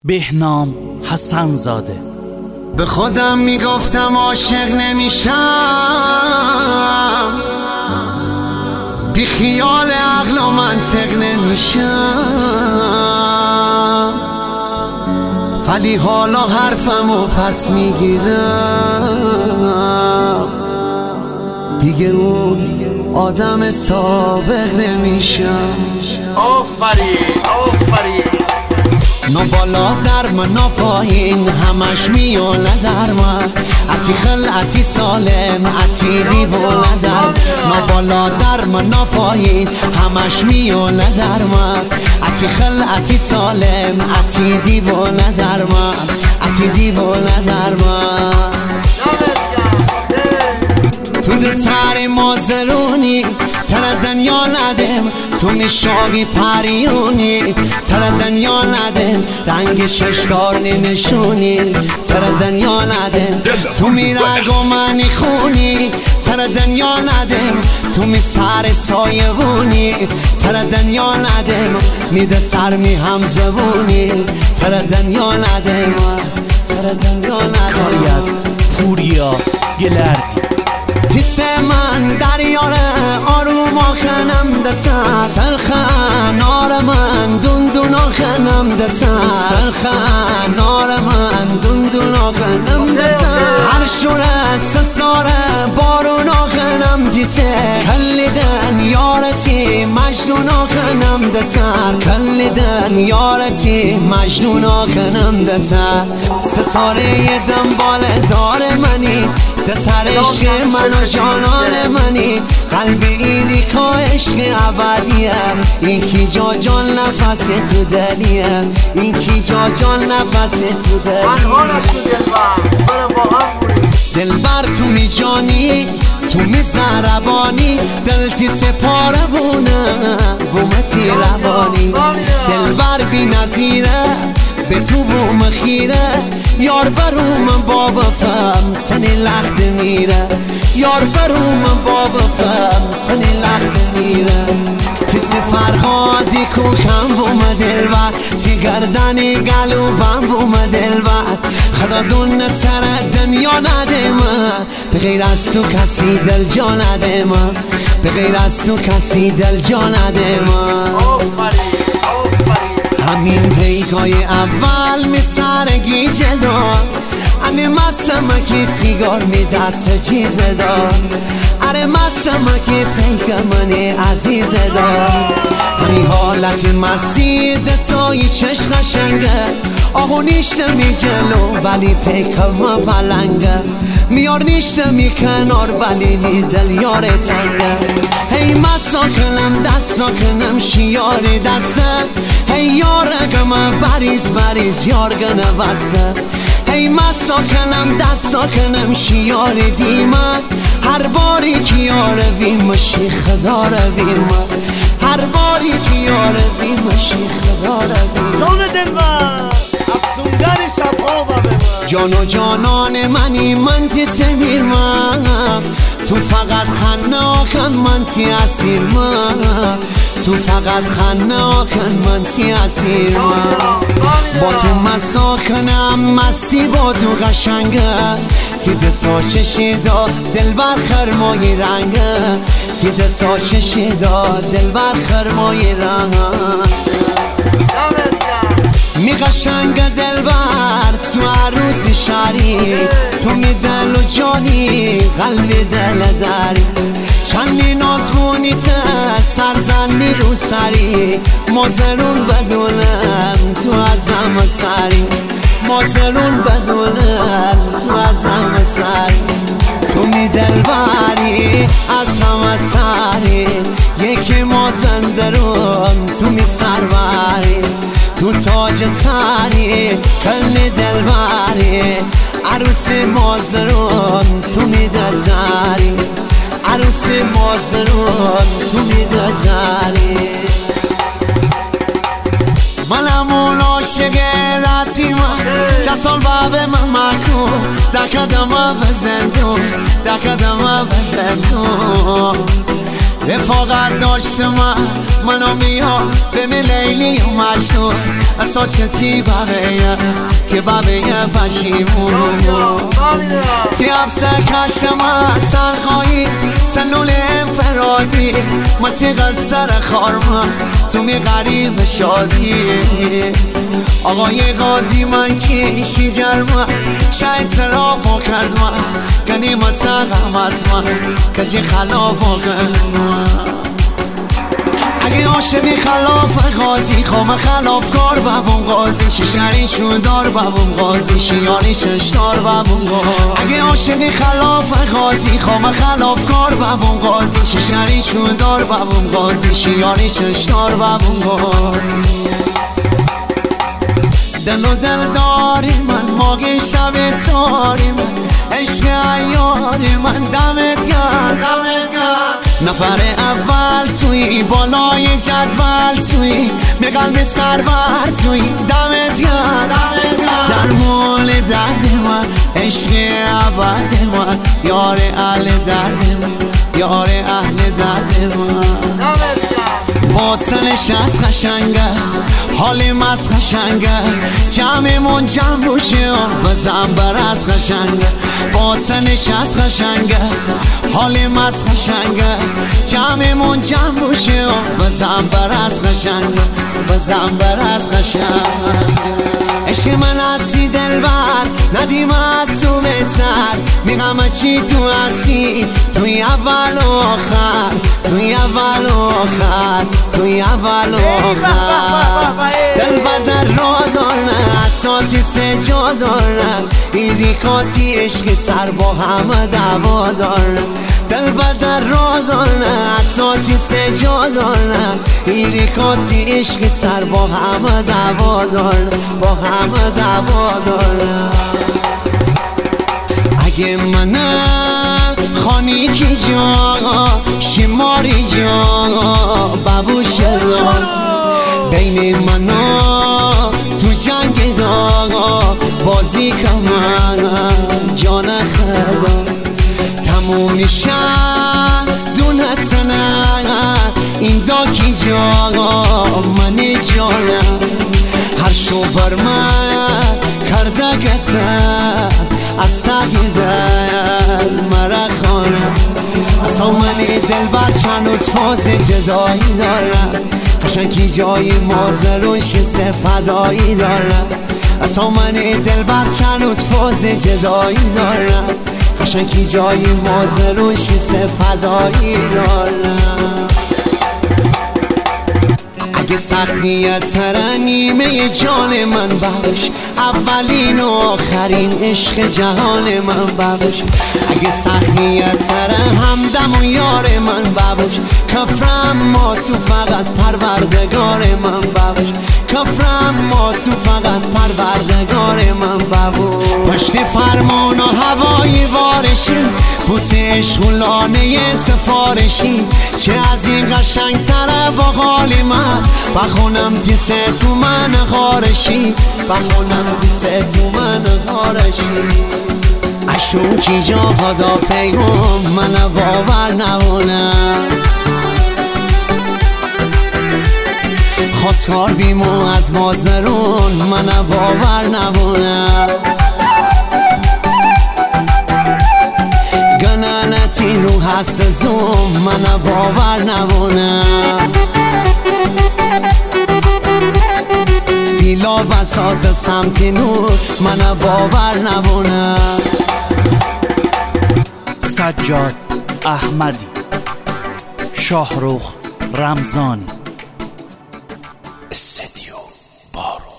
بهنام حسن زاده. به خودم میگفتم عاشق نمیشم، بی خیال عقل و منطق نمیشم، ولی حالا حرفمو پس میگیرم، دیگه اون آدم سابق نمیشم. آفرین آفرین. نه بالا در من نه پایین، همش میونه در من، عتی خلعتی سالم عتی دیوونه در. نه بالا در من نه پایین، همش میونه در من، عتی خلعتی سالم عتی دیوونه در من، عتی دیوونه در من. تو دتر مازرونی تر دنیا ندم، تو میشاقی پریونی تر دنیا ندم، رنگ ششدار نشونی تر دنیا ندم، تو میرگ و منی خونی تر دنیا ندم، تو می سر سایبونی تر دنیا ندم، میده سر می هم زبونی تر دنیا ندم، تر دنیا ندم. کاری از پوریا گلردی. تیسه من دریاره آروم آخنم دتا، سرخن آر من دون دون آخنم دتا، سرخن آر من دون دون آخنم دتا، هر شوره ستاره بارون آخنم دیسه، کلیدن یارتی مجنون آخنم دتا، کلیدن یارتی مجنون آخنم دتا، ستاره دنبال دار منی دتر عشق من و جانان منی، قلب اینی که عشق ابدیه، این کی جا جان نفس تو دلیه، این کی جا جان نفس تو دلیه. دلبر تو می جانی تو می زربانی، دلتی سپاره بونه بومتی روانی، دلبر بی نظیره به تو بوم خیره، یار بروم بابا فهم تنی لخت میره، یار بروم بابا فهم تنی لخت میره، کسی فرهادی کوکم بوم دلبر، تی گردنی گلوبم بوم دلبر، خدا دون تر دنیا نده من، به غیر از تو کسی دل جا نده من، به غیر از تو کسی دل جا نده من. همین پیکای اول می سرگی جدار، اره مستم که سیگار می دست چیز دار، اره مستم که پیک منی عزیز دار، همین حالت مستی دتای چش قشنگه، آقو نیشته می جلو ولی پیکم پلنگه، میار نیشته می کنار ولی می دل یار تنگه، هی مسا کنم دستا کنم شیاری دسته، هی یار اگم بریز بریز یار گنه وسه، هی مسا کنم دستا کنم شیاری دیمه، هر باری که یار ویم شیخ دار ویم، هر باری که یار ویم شیخ دار ویم. جان دلبر افسونگر شبها و به من، جان و جانان منی من تی سمیر من، تو فقط خناکن من تی اسیر من، تو فقط خناکن من تی اسیر من، با تو مسا کنم مستی با تو قشنگه، تی دتا چشیدا دلبر خرمای رنگه، تی دتا چشیدا دلبر خرمای رنگه، می قشنگ دلبر تو عروسی شری، تو می دل و جانی قلب دل داری، چندی نازمونی ته سرزنی رو سری، مازرون بدونم تو ازم سری، مازرون بدونم تو ازم سری، تو می دلبری از همه سری، یکی مازندرون تو می سربری، تو تاج سری کل دلبری، عروس مازرون تو میدازاری، عروس مازرون تو میدازاری، منم اون عاشق ردی من، جسال باب من مکن دکدم بزندون، دکدم بزندون، رفاقت داشته منو میا به لیلی و مجنون اصلا چتی ببیه که ببیه پشیمون تیاب سرکشم تنهایی سنول انفرادی ما تیغ سر خارم تو می غریب شادی آقای غازی من کیشی جرمه شاید صرافو کرد من گنیمت سقم از من کجی خلافو کرد من اگه عاشقی خلاف غازی خوام خلافکار بابون غازی شیشری شودار بابون غازی شیانی چشتار بابون غازی اگه عاشقی خلاف غازی خوام خلافکار بابون غازی شیشری شودار بابون غازی شیانی چشتار بابون غازی دل و دل داری من ماغی شب تاری من عشق ایاری من دمت گرم نفر اول توی بالای جدول توی به قلب سرور توی دمت گرم در مول درد من عشق ابد من یار اهل درد من یار اهل درد من باطنش از خشنگه حالیم از خشنگه جمعمون جمع بوشه بزن بر از خشنگه باطنش از خشنگه حالیم از خشنگه جمعمون جمع بوشه بزن بر از خشنگه بزن بر از خشنگه عشق من هستی دلبر ندیم از تو بهتر میگم چی تو هستی توی اول و آخر توی اول و آخر توی اول و آخر دلبر در را دارن تاتی سجا دارن این ریکاتی عشق سر با همه دعوا دارن دلبر در را دارن تاتی سجا دارن این ریکاتی عشق سر با همه دعوا دارن با همه دعوا دارن اگه منم خانی کی جا شماری جا بابوش دار بین منا تو جنگ داغا بازی کمان جان خدا تموم میشن دونه سنه این داکی جا من جانم هر شو بر من کرده گتن از تقی دل مرا خانم اصلا من دل بر چند روز فاز جدایی دارم قشنگی جای مازروش فدایی دارم اصلا من دل بر چند روز فاز جدایی دارم قشنگی جای مازروش فدایی دارم اگه سخت نیت سر نیمه جان من ببوش اولین و آخرین عشق جهان من ببوش اگه سخت نیت سر همدم و یار من ببوش کفرم ما تو فقط پروردگار من ببوش کفرم ما تو فقط پروردگار من ببوش پشت فرمون و هوای وارشی بوس عشقولانه سفارشی چه از این قشنگ تره با حال من بخونم دیسه تو من خارشی بخونم دیسه تو من خارشی اشون کی جا خدا پیغام من باور نبونم خواستگار بیمو از مازرون من باور نبونم گنانتی رو هست زوم من باور نبونم پیلا بساط سمت نور من باور نبونم سجاد احمدی شاهرخ رمضانی استدیو بارو